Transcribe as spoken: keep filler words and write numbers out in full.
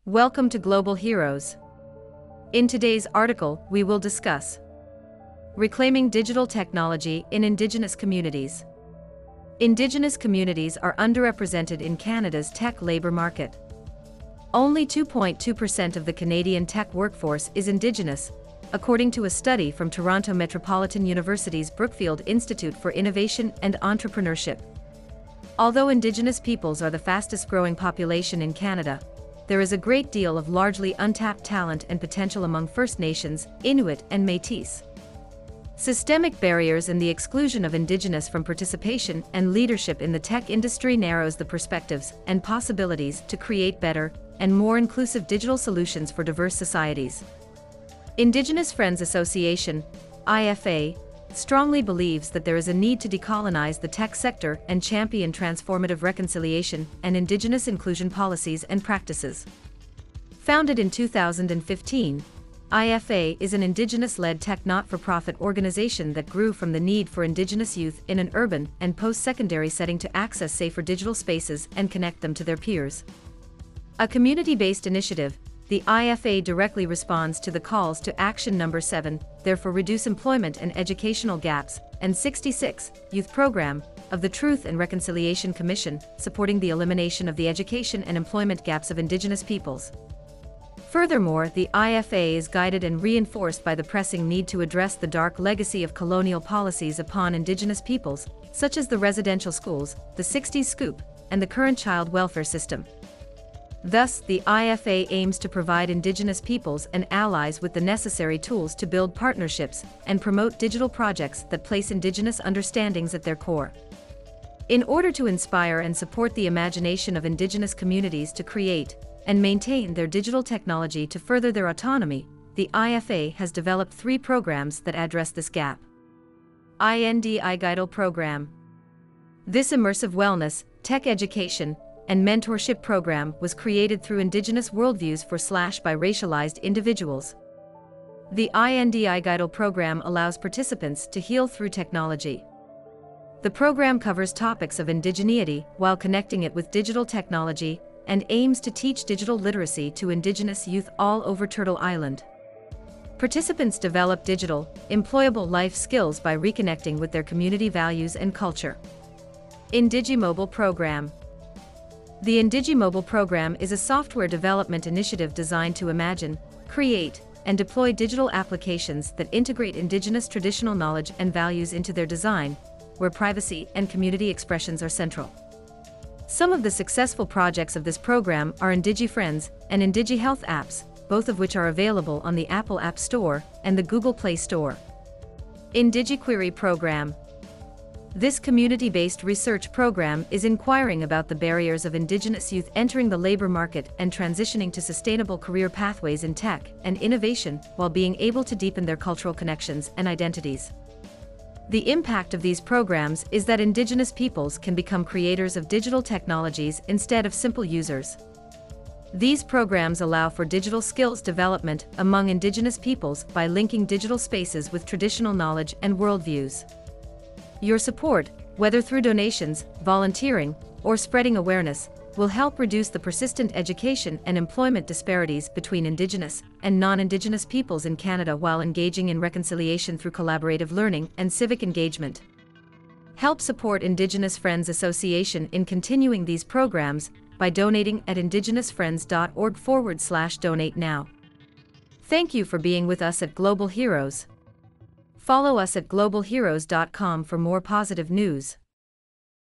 Welcome to Global Heroes. In today's article, we will discuss reclaiming digital technology in Indigenous communities. Indigenous communities are underrepresented in Canada's tech labor market. Only two point two percent of the Canadian tech workforce is Indigenous, according to a study from Toronto Metropolitan University's Brookfield Institute for Innovation and Entrepreneurship. Although Indigenous peoples are the fastest-growing population in Canada, there is a great deal of largely untapped talent and potential among First Nations, Inuit, and Métis. Systemic barriers and the exclusion of Indigenous from participation and leadership in the tech industry narrows the perspectives and possibilities to create better and more inclusive digital solutions for diverse societies. Indigenous Friends Association, I F A, strongly believes that there is a need to decolonize the tech sector and champion transformative reconciliation and Indigenous inclusion policies and practices. Founded in two thousand fifteen, I F A is an Indigenous-led tech not-for-profit organization that grew from the need for Indigenous youth in an urban and post-secondary setting to access safer digital spaces and connect them to their peers. A community-based initiative, the I F A directly responds to the calls to action number seven, therefore reduce employment and educational gaps, and sixty-six, youth program, of the Truth and Reconciliation Commission, supporting the elimination of the education and employment gaps of Indigenous peoples. Furthermore, the I F A is guided and reinforced by the pressing need to address the dark legacy of colonial policies upon Indigenous peoples, such as the residential schools, the sixties scoop, and the current child welfare system. Thus, the I F A aims to provide Indigenous peoples and allies with the necessary tools to build partnerships and promote digital projects that place Indigenous understandings at their core. In order to inspire and support the imagination of Indigenous communities to create and maintain their digital technology to further their autonomy, the I F A has developed three programs that address this gap. I N D I Guidal Program. This immersive wellness, tech education, and mentorship program was created through Indigenous worldviews for slash by racialized individuals. The I N D I Guidal program allows participants to heal through technology. The program covers topics of indigeneity while connecting it with digital technology and aims to teach digital literacy to Indigenous youth all over Turtle Island. Participants develop digital, employable life skills by reconnecting with their community values and culture. IndigiMobile Program. The IndigiMobile program is a software development initiative designed to imagine, create, and deploy digital applications that integrate Indigenous traditional knowledge and values into their design, where privacy and community expressions are central. Some of the successful projects of this program are IndigiFriends and IndigiHealth apps, both of which are available on the Apple App Store and the Google Play Store. IndigiQuery Program. This community-based research program is inquiring about the barriers of Indigenous youth entering the labor market and transitioning to sustainable career pathways in tech and innovation while being able to deepen their cultural connections and identities. The impact of these programs is that Indigenous peoples can become creators of digital technologies instead of simple users. These programs allow for digital skills development among Indigenous peoples by linking digital spaces with traditional knowledge and worldviews. Your support, whether through donations, volunteering, or spreading awareness, will help reduce the persistent education and employment disparities between Indigenous and non-Indigenous peoples in Canada while engaging in reconciliation through collaborative learning and civic engagement. Help support Indigenous Friends Association in continuing these programs by donating at indigenousfriends.org forward slash donate now. Thank you for being with us at Global Heroes. Follow us at global heroes dot com for more positive news.